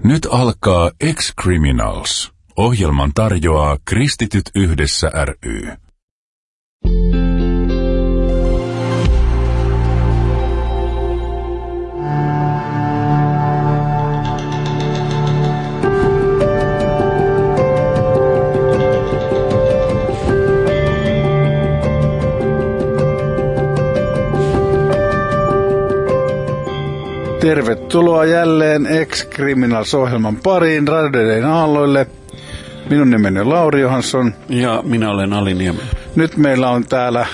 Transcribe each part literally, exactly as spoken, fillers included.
Nyt alkaa Ex-Criminals. Ohjelman tarjoaa Kristityt yhdessä ry. Tervetuloa jälleen Ex-Criminals-ohjelman pariin radioiden aalloille. Minun nimeni on Lauri Johansson. Ja minä olen Ali Niemen. Nyt meillä on täällä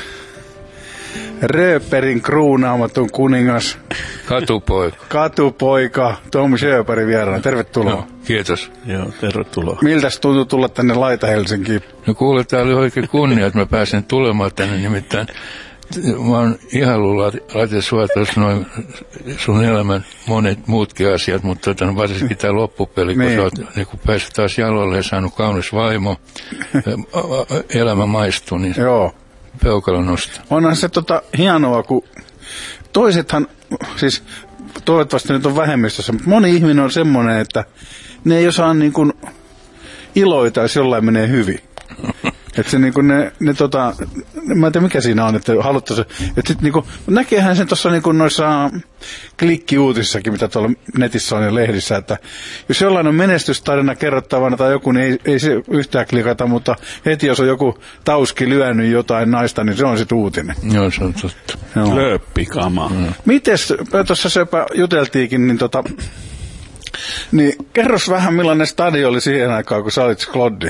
Rööperin kruunaamaton kuningas. Katupoika. Katupoika Tom Sjöberg vieraana. Tervetuloa. No, kiitos. Joo, tervetuloa. Miltäs tuntuu tulla tänne Laita-Helsinkiin? No kuule, tää oli oikein kunnia, että mä pääsen tulemaan tänne, nimittäin mä oon ihaillut laittaa sua tuossa noin sun elämän monet muutkin asiat, mutta tota, varsinkin tämä loppupeli, kun sä oot niin kun päässyt taas jaloille ja saanut kaunis vaimo, elämä maistuu, niin joo. Peukalo nostaa. Onhan se tota hienoa, kun toisethan, siis toivottavasti nyt on vähemmistössä, mutta moni ihminen on semmoinen, että ne ei osaa niin kuin iloita, jos jollain menee hyvin. Että se niinku ne, ne tota, mä en tiedä mikä siinä on, että haluttaisiin, että sit niinku, näkeehän sen tuossa niinku noissa klikkiuutissakin, mitä tuolla netissä on ja lehdissä, että jos jollain on menestystarina kerrottavana tai joku, niin ei, ei se yhtään klikata, mutta heti jos on joku tauski lyönyt jotain naista, niin se on sit uutinen. Joo, se on totta. Lööppikamaa. Mm. Mites, tuossa söpä juteltiinkin, niin tota, niin kerros vähän millainen stadio oli siihen aikaan, kun sä olit Skloddi.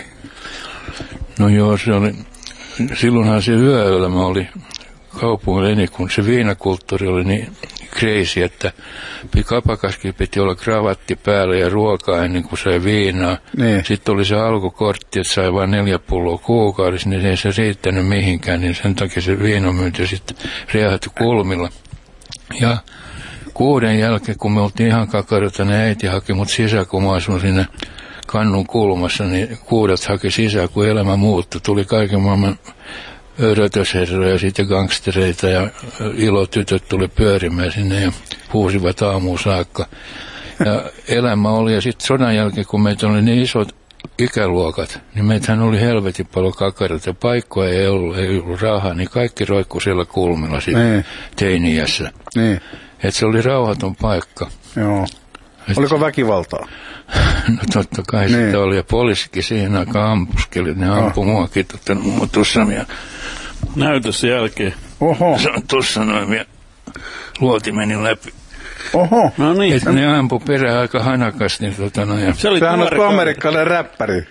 No joo, se oli, silloinhan se yöelämä oli kaupungilla, kun se viinakulttuuri oli niin crazy, että kapakaskin piti olla kravatti päällä ja ruokaa ennen kuin sai viinaa. Niin. Sitten oli se alkukortti, että sai vain neljä pulloa kuukaudessa, niin ei se riittänyt mihinkään, niin sen takia se viinomyynti sitten riehätty kulmilla. Ja kuuden jälkeen, kun me oltiin ihan kakarota, niin äiti haki mut sisään, kun mä asun siinä kannun kulmassa, niin kuudet haki sisään, kun elämä muuttui. Tuli kaiken maailman rötösherroja ja sitten gangstereita ja ilotytöt tuli pyörimään sinne ja huusivat aamuun saakka. Ja elämä oli, ja sitten sodan jälkeen, kun meitä oli niin isot ikäluokat, niin meitähän oli helvetin paljon kakarata. Paikkoja ei ollut, ei ollut rahaa, niin kaikki roikkui siellä kulmilla sitten teini-iässä. Niin. Että se oli rauhaton paikka. Joo. Oliko väkivaltaa? No totta kai niin. Sitä oli, ja poliisikin siihen aikaan ampuskeli, ne ampui no. muakin tuossa ja näytössä jälkeen. Oho. Se on tuossa noin, ja luoti meni läpi. Oho. No niin. Et ne ampui perään aika hanakasti. Niin tota, no, ja... Se oli amerikkalainen räppäri.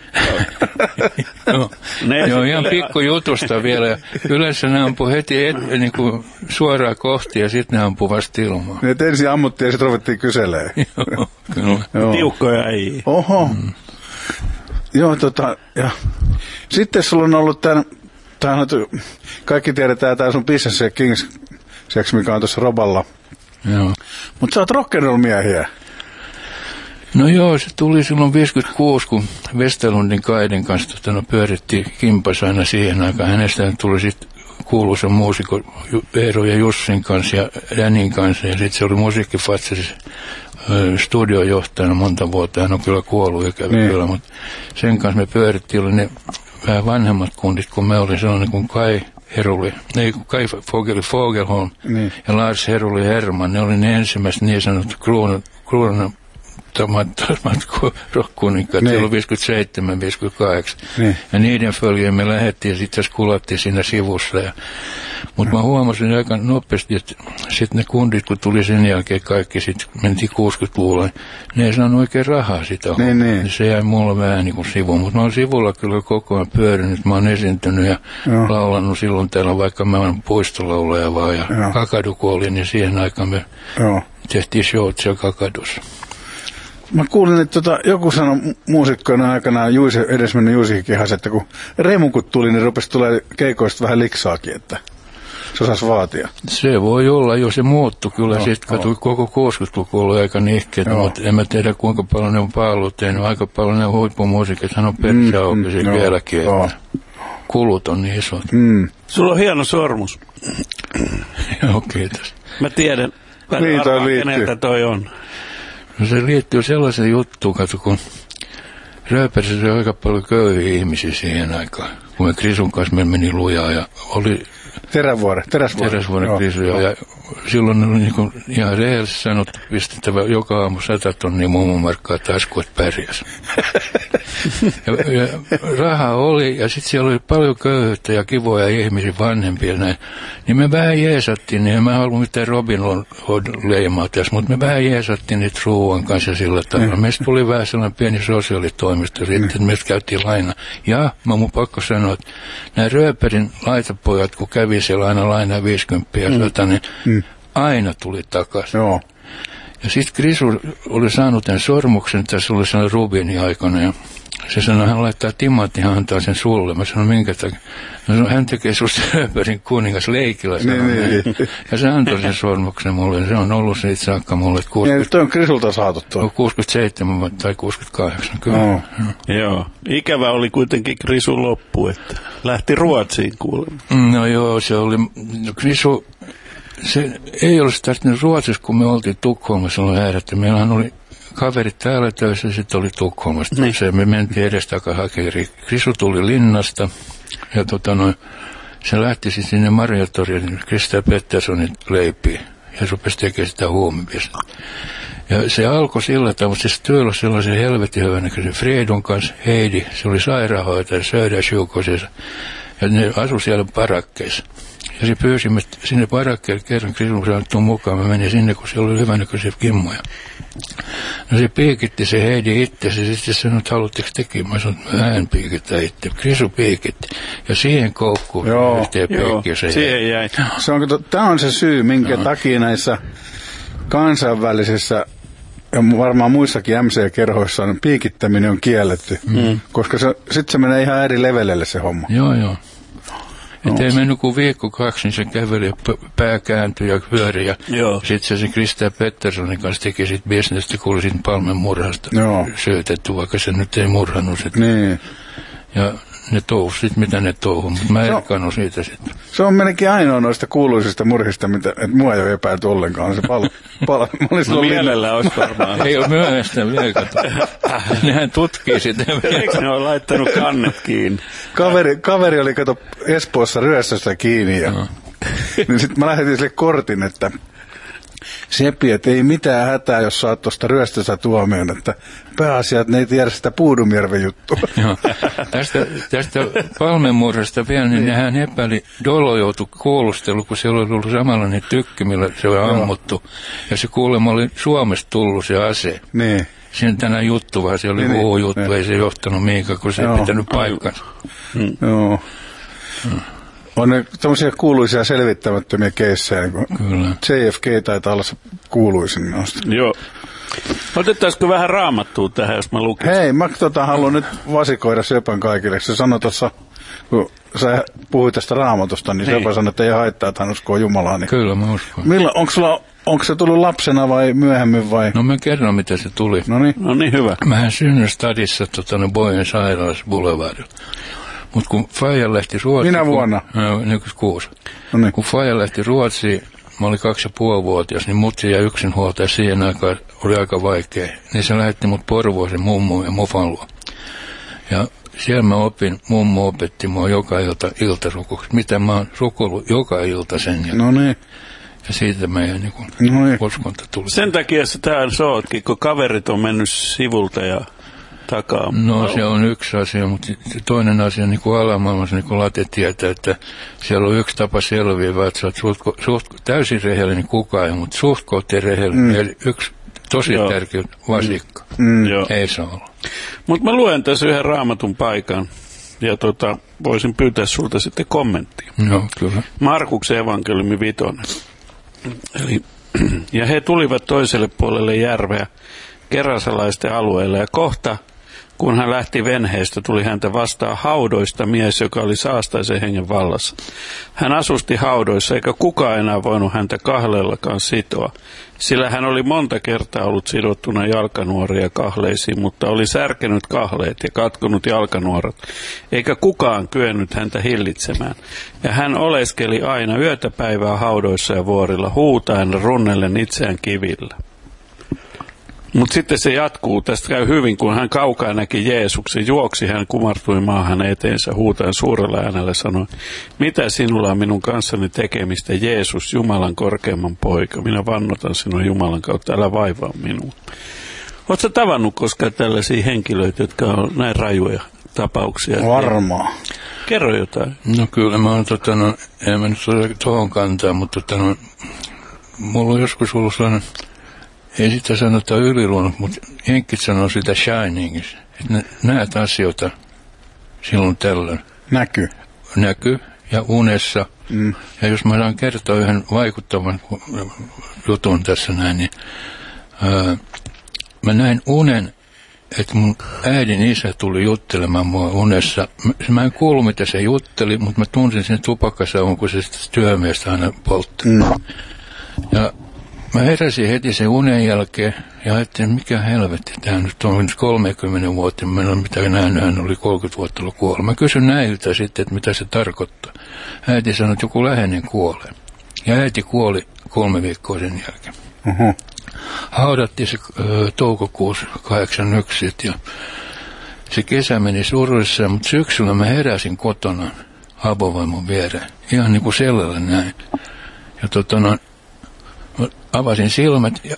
no, joo, ihan pikkujutusta vielä. Ja yleensä ne ampui heti et, niin kuin suoraan kohti ja sitten ne ampui vasta ilmaan. Ne ensin ammuttiin ja sitten ruvettiin kyselemään. joo, kyllä. Tiukkoja ei. Oho. Mm. Joo, tota, ja sitten sulla on ollut tämän, tämän kaikki tiedetään tämä sun Business ja Kings, seksi mikä on tuossa Roballa. Joo. Mutta sä oot rock'n'roll-miehiä. No joo, se tuli silloin viisikymmentäkuusi, kun Westerlundin Kaiden kanssa tota, no, pyörittiin kimpas aina siihen aikaan. Hänestä tuli sitten kuuluisa muusikko Eero ja Jussin kanssa ja Danin kanssa. Ja sitten se oli musiikkifatsaris studiojohtajana monta vuotta. Hän on kyllä kuollut ikävä niin. Kyllä, mutta sen kanssa me pyörittiin, oli ne vähän vanhemmat kundit, kun me oli sellainen kuin Kai Heruli, ei Kai Fogeli Fogelholm niin. Ja Lars Heruli Herman, ne oli ne ensimmäiset niin sanottu kruunan rock-kuninkaat, niin. Se oli viisikymmentäseitsemän viisikymmentäkahdeksan. Niin. Ja niiden följeen me lähdettiin ja sitten skulattiin siinä sivussa. Ja, mutta mä huomasin aika nopeasti, että sitten ne kundit, kun tuli sen jälkeen kaikki, sitten mentiin kuusikymmentäluvulla, ne ei saanut oikein rahaa sitä. Niin, niin. Se jäi mulla vähän niin kuin sivuun, mutta mä oon sivulla kyllä koko ajan pyörinyt, mä oon esiintynyt ja joo. Laulannut silloin täällä, vaikka mä oon puistolaulaja vaan. Ja joo. Kakadu kuoli, niin siihen aikaan me joo. tehtiin showt siellä Kakadussa. Mä kuulin, että tota, joku sanoi muusikkoina aikana, Juisi, edesmennyt Juusikin kehasi, että kun remukut tuli, niin rupesi tulee keikoista vähän liksaakin, että se osasi vaatia. Se voi olla, jo se muuttui kyllä. No, sitten no. Koko kuusikymmentäluku oli aika nihkeitä, no. Mutta en mä tiedä kuinka paljon ne on palvelut tehnyt. Aika paljon ne huippumuusikit on persiaukeisia mm, vieläkin, no. Että kulut on niin isot. Mm. Sulla on hieno sormus. Joo, kiitos. Mä tiedän, arvaa, keneltä toi on. No se liittyy sellaiseen juttuun, katso, kun Rööperissä oli aika paljon köyhiä ihmisiä siihen aikaan. Kun me Krisun kanssa me meni lujaa ja oli Terävuore, teräsvuore. Teräsvuoren Krisu. Ja, ja silloin oli niin kuin ihan rehellisesti sanottu, pistettävä joka aamu sata tonnia mummomarkkaa taskuun, että pärjäs. ja, ja rahaa oli, ja sitten siellä oli paljon köyhyyttä ja kivoja ihmisiä, vanhempia näin. Niin me vähän jeesattiin, niin en mä halua mitään Robin Hood leimaa tässä, mutta me vähän jeesattiin niitä ruuan kanssa sillä tavalla. Mm. Meistä tuli vähän sellainen pieni sosiaalitoimisto, sitten mm. meistä käytiin laina. Ja mä mun pakko sanoa, että nämä Rööperin laitapojat, kun kävi siellä aina lainaa viisikymmentä ja sata, niin mm. aina tuli takaisin. Joo. Ja sitten Krisu oli saanut tämän sormuksen, tässä oli sellainen Rubinin aikana, ja se sanoi, hän laittaa timanttiin, hän antaa sen sulle. Mä sanoin, minkä takia? Mä sanoin, hän tekee susta Rööperin kuningas leikillä. Niin, niin. Ja se antoi sen sormuksen mulle, se on ollut siitä saakka mulle. kuusikymmentä... Ja toi on Krisulta saatu tuo. kuusikymmentäseitsemän tai kuusikymmentäkahdeksan, kyllä. Oh. Joo, ikävä oli kuitenkin Krisun loppu, että lähti Ruotsiin kuulemaan. No joo, se oli, no Krisu, se ei olisi tarttunut Ruotsissa, kun me oltiin Tukholmassa, oli äärettä. Meillähän oli kaverit täällä töissä ja sitten oli Tukholmasta. Niin. Se, me mentiin edestakaan hakemaan. Krisu tuli linnasta ja tota noin, se lähti sitten sinne Marjatorille, Krista Petterssonin leipiin ja se rupesi tekemään sitä huumipistä. Ja se alkoi sillä tavalla, että se työllä sellaisen helvetin hyvänäköisen Fredon kanssa, Heidi, se oli sairaanhoitaja, Söder Sjukosessa, ja ne asui siellä parakkeissa. Ja se pyysi sinne parakkeelle kerran, Krisun saanut mukaan, mä menin sinne, kun siellä oli hyvänäköisiä kimmoja. No se piikitti se Heidi itse, se sitten sanoi, että haluatteko tekin? Mä sanoin, että mä en piikitä itse. Krisu piikitti. Ja siihen koukkuun yhteen piikki se siihen jäi. Se on, tämä on se syy, minkä no. takia näissä kansainvälisissä ja varmaan muissakin M C-kerhoissa on piikittäminen on kielletty. Mm. Koska sitten se menee ihan eri levelelle se homma. Joo, joo. Että ei mennyt kuin viikko kaksi, niin se käveli ja pää kääntyi ja pyöri. Ja sitten se Krista Petterssonin kanssa teki sitten bisnestä, kun oli sitten Palmen murhasta syötetty, vaikka se nyt ei murhannut sitä. Niin. Ja ne touhu sitten, mitä ne touhu, mutta mä erkannut siitä sitten. Se on melkein ainoa noista kuuluisista murhista, mitä, että mua ei ole epäilty ollenkaan. Se pal- pal- no mielellä olisi varmaan. Ei ole myöhäistä vielä, kato. Nehän tutkii sitä. Eikö ne ole laittanut kannet kiinni? Kaveri, kaveri oli, kato, Espoossa ryöstössä kiinni. Ja, no. Niin sitten mä lähetin sille kortin, että Seppi, että ei mitään hätää, jos saat tuosta ryöstössä tuomioon, että pääasia, että ne ei tiedä sitä Puudumjärven juttua. Joo. Tästä, tästä Palmemurhasta vielä, niin nehän epäili, Dolo joutui kuulusteluun, kun siellä oli ollut samanlainen tykki, millä se oli ammuttu. Ja se kuulemma oli Suomesta tullut se ase. Niin. Siinä tänään juttu, vaan se oli niin, muu juttu, niin. Ei se johtanut mihinkään, kun se ei pitänyt paikkansa. Mm. Joo. Mm. On ne tämmöisiä kuuluisia selvittämättömiä keissejä, niin kuin J F K taitaa olla se kuuluisin noista. Joo. Otettaisiko vähän Raamattua tähän, jos mä lukisin? Hei, mä tota, haluan nyt vasikoida Sepän kaikille. Se sanoi tuossa, kun sä puhuit tästä Raamatusta, niin Sepä sanoi, että ei haittaa, että hän uskoo Jumalaa. Niin kyllä, mä uskon. Milloin, onko, sulla, onko se tullut lapsena vai myöhemmin vai? No mä kerron, mitä se tuli. No niin. No niin, hyvä. Mähän synnyin stadissa tota, Bojen sairaalassa Boulevardilla. Mutta kun Faija lähti Ruotsiin... Minä vuonna? neljäkymmentäkuusi. No niin. Kun Faija lähti Ruotsiin, mä olin kaksi ja puoli vuotias, niin mutsi ja yksinhuoltaja siihen aikaan oli aika vaikea. Niin se lähetti mut Porvoisen mummoon ja mufan luo. Ja siellä mä opin, mummo opetti mua joka ilta iltarukoksi. Mitä mä oon rukoillut joka ilta sen jälkeen. No niin. Ja siitä meidän niin no niin. uskonta tuli. Sen takia sä täällä sootkin, kun kaverit on mennyt sivulta ja takaa. No se on yksi asia, mutta toinen asia, niin kuin alamaailmassa, niin kuin Late tietää, että siellä on yksi tapa selviä, että sä oot suht, suht, täysin rehellinen kukaan, mutta suht kohteen rehellinen. Mm. Eli yksi tosi Joo. tärkeä vasikka. Mm. Ei saa olla. Mutta mä luen tässä yhden Raamatun paikan, ja tota, voisin pyytää sulta sitten kommenttia. Joo, kyllä. Markuksen evankeliumi vitonen. Eli, ja he tulivat toiselle puolelle järveä, gerasalaisten alueelle, ja kohta, kun hän lähti venheestä, tuli häntä vastaan haudoista mies, joka oli saastaisen hengen vallassa. Hän asusti haudoissa, eikä kukaan enää voinut häntä kahleellakaan sitoa, sillä hän oli monta kertaa ollut sidottuna jalkanuoria kahleisiin, mutta oli särkenyt kahleet ja katkonut jalkanuorat, eikä kukaan kyennyt häntä hillitsemään. Ja hän oleskeli aina yötä päivää haudoissa ja vuorilla, huutaen runnellen itseään kivillä. Mutta sitten se jatkuu, tästä käy hyvin, kun hän kaukaa näki Jeesuksen, juoksi hän kumartui maahan eteensä, huutaen suurella äänellä sanoi, mitä sinulla on minun kanssani tekemistä, Jeesus, Jumalan korkeamman poika, minä vannotan sinua Jumalan kautta, älä vaivaa minua. Oletko tavannut koskaan tällaisia henkilöitä, jotka on näin rajuja tapauksia? Varmaan. Kerro jotain. No kyllä, mä oon, tota, no, en mä nyt ole tuohon kantaa, mutta tota, no, mulla on joskus ollut sellainen, ei sitä sanota yliluonnut, mutta jenkit sanoo sitä shiningissa, että ne näet asioita silloin tällöin. Näkyy. Näkyy ja unessa. Mm. Ja jos mä saan kertoa yhden vaikuttavan jutun tässä näin, niin ää, mä näin unen, että mun äidin isä tuli juttelemaan mua unessa. Mä, mä en kuullut, mitä se jutteli, mutta mä tunsin sen tupakkasauvun, kun se työmiestä aina poltti. Mm. Ja mä heräsin heti sen unen jälkeen ja ajattelin, mikä helvetti, tämä nyt on nyt kolmekymmentä vuotta, mä en ole mitään nähnyt, hän oli kolmekymmentä vuotta ollut kuollut. Mä kysyn näiltä sitten, että mitä se tarkoittaa. Äiti sanoi, että joku läheinen kuolee. Ja äiti kuoli kolme viikkoa sen jälkeen. Uh-huh. Haudattiin se ö, toukokuussa kahdeksankymmentäyksi ja se kesä meni suruissa, mutta syksyllä mä heräsin kotona avovaimon viereen. Ihan niin kuin sellainen näin. Ja tota no, avasin silmät ja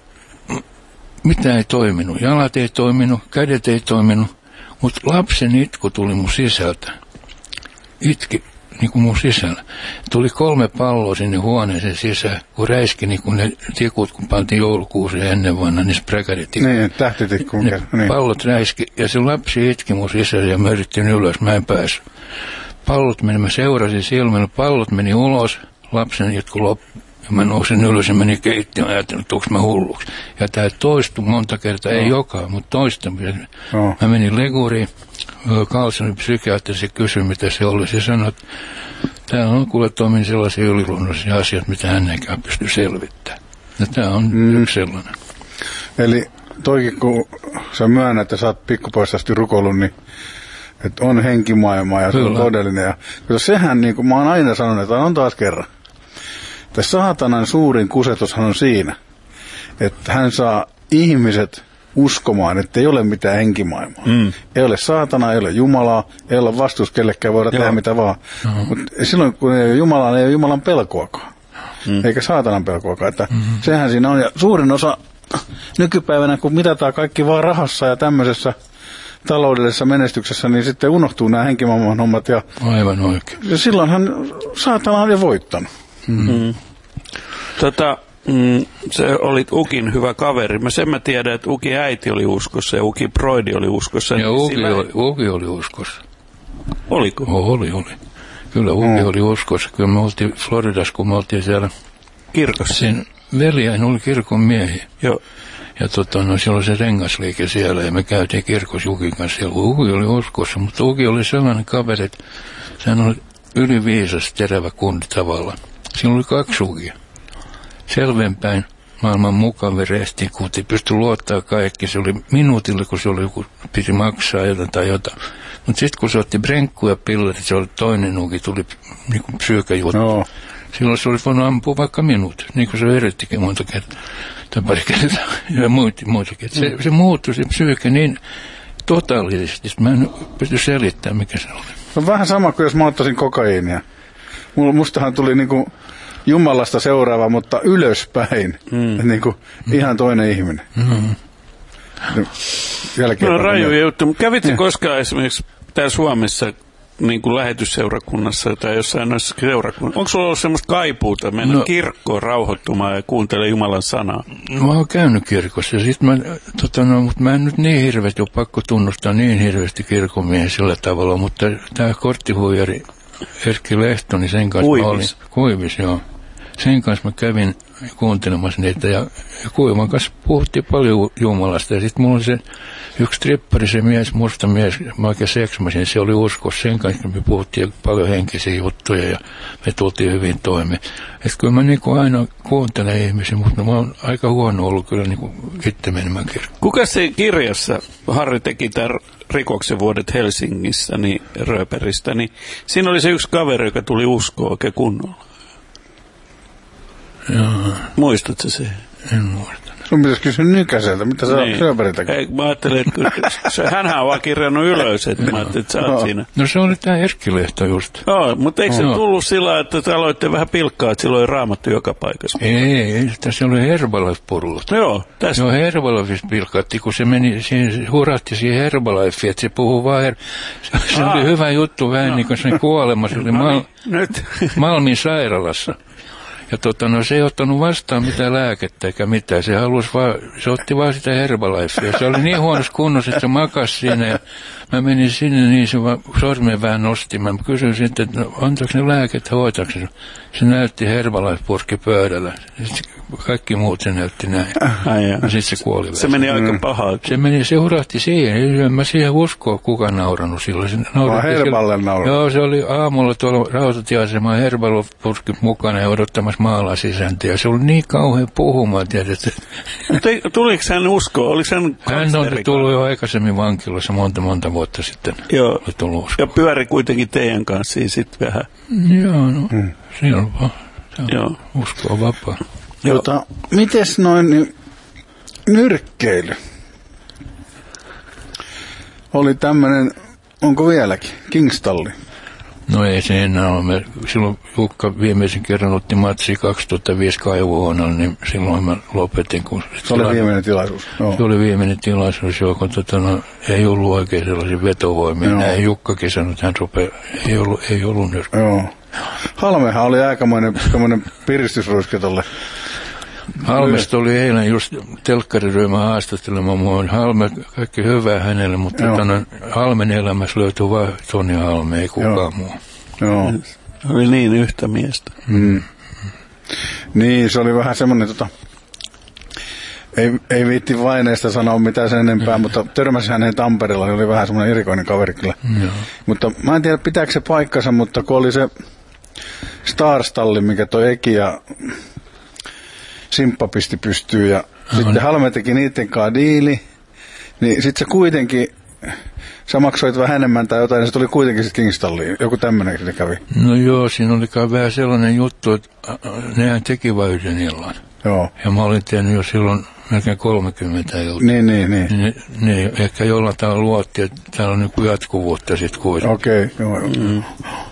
mitä ei toiminut. Jalat ei toiminut, kädet ei toiminut, mutta lapsen itku tuli mun sisältä. Itki niin kuin mun sisällä. Tuli kolme palloa sinne huoneeseen sisään, kun räiski niin kuin ne tikut, kun pantiin joulukuuseen ennen vanha, niin spräkäritikut. Niin, tähtitikkuun. Ne niin. Pallot räiski ja se lapsi itki mun sisällä ja mä yritin ylös, mä en päässyt. Pallot meni, mä seurasin silmällä, pallot meni ulos, lapsen itku loppu. Ja mä nousin ylös ja menin keittiöön ja ajattelin, että onko mä hulluksi. Ja tämä toistui monta kertaa, no. Ei joka, mutta toista. No. Mä menin leguriin, Carlsonin psykiatri, se kysyi, mitä se oli. Se sanoi, että täällä on kuule Tomin sellaisia yliluonnollisia asioita, mitä hän eikä pysty selvittämään. Ja tämä on mm. yksi sellainen. Eli toikin, kun sä myönnät, että sä oot pikkupoistasti rukoillut, niin että on henkimaailma ja kyllä. Se on todellinen. Ja kyllä sehän, niin kuin mä oon aina sanonut, että on taas kerran. Että saatanan suurin kusetushan on siinä, että hän saa ihmiset uskomaan, että ei ole mitään henkimaailmaa. Mm. Ei ole saatana, ei ole Jumalaa, ei ole vastuus kellekään, voida Joo. tehdä mitä vaan. Mm-hmm. Mutta silloin kun ei ole Jumalaa, niin ei ole Jumalan pelkoakaan. Mm. Eikä saatanan pelkoakaan. Että mm-hmm. sehän siinä on. Ja suurin osa nykypäivänä, kun mitataan kaikki vaan rahassa ja tämmöisessä taloudellisessa menestyksessä, niin sitten unohtuu nämä henkimaailman hommat. Ja, aivan oikein. Ja silloinhan saatana on jo voittanut. Mm. Mm. Tota, mm, se oli Ukin hyvä kaveri. Mä sen mä tiedän, että Ukin äiti oli uskossa ja Ukin broidi oli uskossa. Ja Uki, sillä... oli, Uki oli uskossa. Oliko? Oli, oli. Kyllä Uki mm. oli uskossa. Kyllä me oltiin Floridassa, kun me oltiin siellä kirkossa. Sen veljain oli kirkon miehiä. Joo. Ja tota, no, siellä oli se rengasliike siellä ja me käytiin kirkossa Ukin kanssa siellä. Uki oli uskossa, mutta Uki oli sellainen kaveri, että sehän oli yliviisas, terävä kundi tavallaan. Siinä oli kaksi Ukia. Selvenpäin maailman mukavin restikuuti, pystyi luottaa kaikki. Se oli minuutille, kun se oli joku, piti maksaa jotain tai jotain. Mutta sitten kun se otti brenkkuja pillerit, se oli toinen Uki, tuli niin kuin psyykäjuttu. No. Silloin se olisi voinut ampua vaikka minuutin, niin kuin se verittikin monta kertaa. Tai pari kertaa ja muitakin. Se, mm. se muuttui se psyykä niin totaalisesti, että mä en pysty selittämään, mikä se oli. Se on vähän sama kuin jos mä ottaisin kokaiinia. Mustahan tuli niinku Jumalasta seuraava, mutta ylöspäin. Mm. Niinku mm. ihan toinen ihminen. Mm. No rajuja juttu. Kävitkö koskaan esimerkiksi täällä Suomessa niin kuin lähetysseurakunnassa tai jossain noissa seurakunnassa? Onko sulla ollut semmoista kaipuuta mennä no, kirkkoon rauhoittumaan ja kuuntelemaan Jumalan sanaa? No, mä oon käynyt kirkossa. Sit mä, tota, no, mutta mä en nyt niin hirveästi ole pakko tunnustaa niin hirveästi kirkonmiehen sillä tavalla, mutta tämä korttihuijari Erkki Lehto, niin sen kanssa Kuivis. mä olin. Kuivis, joo. Sen kanssa mä kävin kuuntelemassa niitä ja, ja Kuivan kanssa puhuttiin paljon Jumalasta. Ja sitten mulla oli se yksi trippari, se mies, musta mies, mä oikein seksmasin, se oli uskossa. Sen kanssa me puhuttiin paljon henkisiä juttuja ja me tultiin hyvin toimeen. Että kyllä mä niinku aina kuuntelen ihmisiä, mutta mä oon aika huono ollut kyllä niinku itse menemään kirkkoon. Kuka se kirjassa, Harri teki tämän rikoksen vuodet Helsingissä, niin Rööperistä, niin siinä oli se yksi kaveri, joka tuli uskoa oikein kunnolla. Joo. Muistatko se? En muista. Sun pitäisi kysyä Nykäseltä, mitä sä niin. Sjöberg tekee? Ei, mä ajattelin, että se, hänhän on vaan kirjannut ylös, että mä ajattelin, että sä oot no. siinä. No se oli tää Erkki-lehto just. Joo, mutta eikö se no. tullut sillä, että te aloitte vähän pilkkaa, että silloin oli Raamattu joka paikassa? Ei, ei, tässä oli Herbalife-purlut. Joo, tästä. Joo, Herbalifeista pilkattiin, kun se meni, se hurahti siihen Herbalifeen, että se puhuu vaan, her... se, se oli hyvä juttu, vähän no. niin kuin se kuolema, se oli no, Mal... nyt. Malmin sairaalassa. Ja tota, no, se ei ottanut vastaan mitään lääkettä eikä mitään. Se halusi vaan, se otti vaan sitä Herbalifea. Se oli niin huonossa kunnossa, että se makasi siinä. Ja mä menin sinne, niin se vaan sormen vähän nosti. Mä kysyin sitten, että no, antaako ne lääkettä, hoitaako se? Se näytti Herbalife-purkki pöydällä. Sitten kaikki muut se näytti näin. Ai, ja sitten se kuoli. Se meni aika pahaa. Se meni, se hurahti siihen. En mä siihen uskoa, kuka nauranut silloin. Se vaan Herballe nauranut. Joo, se oli aamulla tuolla rautatieasemaan Herbalife-purkki mukana ja odottamassa maalaisisäntä. Ja se oli niin kauhean puhumaan, tiedätkö. Tuliko hän uskoa? Oliko hän Hän on tullut jo aikaisemmin vankilassa monta monta vuotta sitten. Joo. Ja pyöri kuitenkin teidän kanssa sitten vähän. Joo, no. Hmm. Siinä on vaan. Joo. Usko on vapaa. Jota, mites noin niin, nyrkkeily? Oli tämmönen, onko vieläkin, Kingstalli? No ei se enää ole. Me, silloin Jukka viimeisen kerran otti matsia kaksituhattaviisi Kaivohuoneella, niin silloin mä lopetin. Kun se oli viimeinen tilaisuus? Joo. Se oli viimeinen tilaisuus, joo, kun tota, no, ei ollut oikein sellaisia vetovoimia. Joo. Näin Jukkakin sanoi, että hän rupeaa, ei ollut, ei ollut nyrkkeä. Joo. Halmehan oli aikamoinen piristysruiske tolle. Halmesta oli eilen just telkkariryhmä haastattelemaan mua. Halme, kaikki hyvää hänelle, mutta tämän, Halmen elämässä löytyi vain Toni Halme, ei kukaan Joo. muu. Joo. Oli niin yhtä miestä. Mm. Niin, se oli vähän semmoinen, tota, ei, ei viitti vaineesta sanoa mitään sen enempää, mm. mutta törmäsi hänen Tampereella, se oli vähän semmoinen erikoinen kaveri kyllä. Mm. Mutta mä en tiedä, pitääkö se paikkansa, mutta kun oli se Starstalli, mikä toi Eki ja Simppa pisti pystyyn ja no, sitten niin. Halme teki niiden kanssa diili, niin sitten se kuitenkin, sä maksoit vähän enemmän tai jotain, ja se tuli kuitenkin sitten Kingstalliin. Joku tämmöinen se kävi. No joo, siinä oli vähän sellainen juttu, että nehän teki vain yhden illan. Joo. Ja mä olin tehnyt jo silloin melkein kolmekymmentä iltaa. Niin, niin, niin. Ne, ne ehkä jollain tavalla luotti, että täällä on niin jatkuvuutta sitten kuitenkin. Okei, okay, joo, joo. Mm.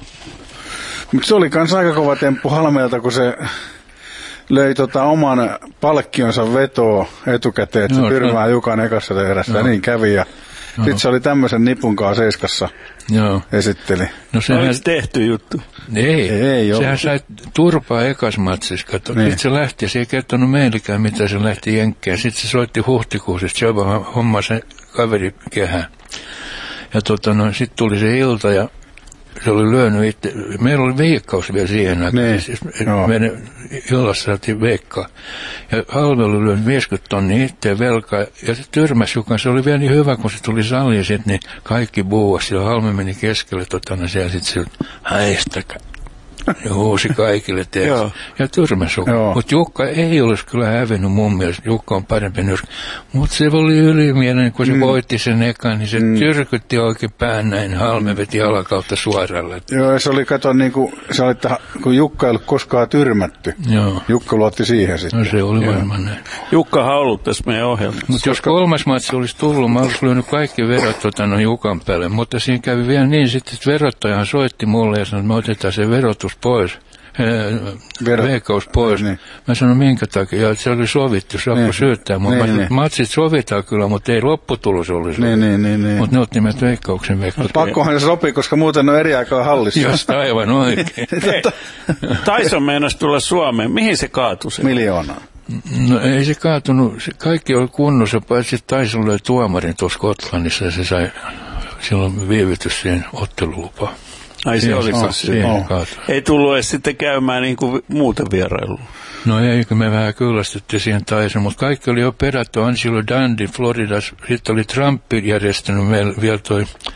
Mutta se oli kans aika kova temppu Halmeelta, kun se löi tota oman palkkionsa vetoa etukäteen, että no, se Pyrmää no. Jukan ekassa tehdessä, no. ja niin kävi. Ja no. Sitten se oli tämmöisen nipunkaan seiskassa Joo. esitteli. No sehän olisi tehty juttu. Ei, ei, ei sehän sai turpaa ekas matsissa. Niin. Sitten se lähti, se ei kertonut meilläkään, mitä se lähti jenkkeen. Sitten se soitti huhtikuussa, että se homma se kaveri kehään. Ja tota, no, sitten tuli se ilta ja se oli lyönyt itse. Meillä oli veikkaus vielä siihen aikaan. Siis meidän illassa saatiin veikkaa. Ja Halme oli lyönyt viisikymmentä tonnia itseä velkaa. Ja se tyrmäsi, joka se oli vielä niin hyvä, kun se tuli saliin sitten, niin kaikki buuasi. Ja Halme meni keskelle totana siellä sitten se, häistäkää. Ja huusi kaikille, teeksi. Ja tyrmäsi. Mutta Jukka ei olisi kyllä hävennyt mun mielestä. Jukka on parempi nyrkkä. Mutta se oli ylimielinen, kun se mm. voitti sen ekan, niin se mm. tyrkytti oikein pään näin. Halme veti alakautta suoralle. Joo, se oli, kato, niin kuin, se oli, että kun Jukka ei ollut koskaan tyrmätty. Joo. Jukka luotti siihen sitten. No se oli varmaan näin. Jukka on ollut tässä meidän ohjelmassa. Mutta jos kolmas matsi olisi tullut, mä olisin lyönyt kaikki verot tota, no, Jukan päälle. Mutta siinä kävi vielä niin sitten, että verottajahan soitti mulle ja sanoi, että me otetaan se verotus pois, Vero. veikkaus pois. Niin. Mä sanoin, minkä takia, ja se oli sovittu, saako niin. syyttää. Niin, mä, niin. Matsit sovitaan kyllä, mutta ei lopputulos olisi. Niin, niin, niin, niin. Mutta ne otti meidät veikkauksen veikkaus. Pakkohan se sopii, koska muuten on eri aikaa hallissa. Just aivan oikein. Tyson meinasi tulla Suomeen. Mihin se kaatui? Se? Miljoonaa. No ei se kaatunut, se kaikki oli kunnossa, paitsi Tyson löi tuomarin tuossa Skotlannissa ja se sai silloin viivytys siihen ottelulupaan. Ai se oli oh, ei tullut edes sitten käymään niin kuin muuten vierailulla. No eikö me vähän kyllästyttiin siihen Tyson, mutta kaikki oli jo perätty. Angelo Dundee Floridassa, sitten oli Trump järjestänyt meillä vielä toi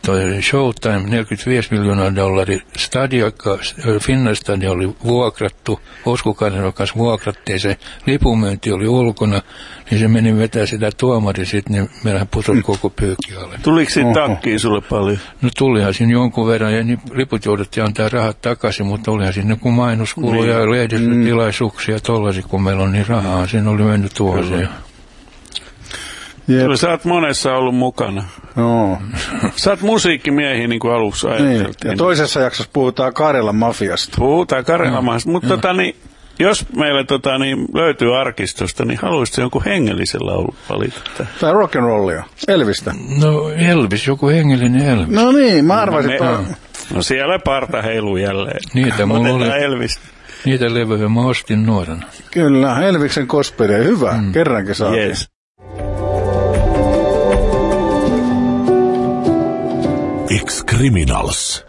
toi Showtime, neljäkymmentäviisi miljoonaa dollaria, stadio, Finnastadio oli vuokrattu, Oskukainen kanssa vuokrattiin, se lipunmyynti oli ulkona, niin se meni vetää sitä tuomari sitten, niin meillähän putosi koko pyykki alle. Tuliko siitä takkiin sulle paljon? No tulihan siinä jonkun verran, ja niin liput jouduttiin antaa rahat takaisin, mutta olihan siinä kun mainoskuluja ja lehdistötilaisuuksia tollaisia, kun meillä on niin rahaa, siinä oli mennyt vuosia. Kyllä sä oot monessa ollut mukana. No. Sä oot musiikkimiehiä, niin kuin alussa ajateltiin. Niin. Ja toisessa jaksossa puhutaan Karelan mafiasta. Puhutaan Karelan mafiasta, mutta tota, niin, jos meille tota, niin, löytyy arkistosta, niin haluaisitko jonkun hengellisen laulun valita? Tai rock'n'rollia, Elvistä. No Elvis, joku hengellinen Elvis. No niin, mä arvasin, että... No, no siellä parta heiluu jälleen. Niitä mulla oli. Elvis. Niitä levyjä mä ostin nuorena. Kyllä, Elviksen gospeli, hyvä, mm. kerrankin saatiin. Yes. Ex-Criminals.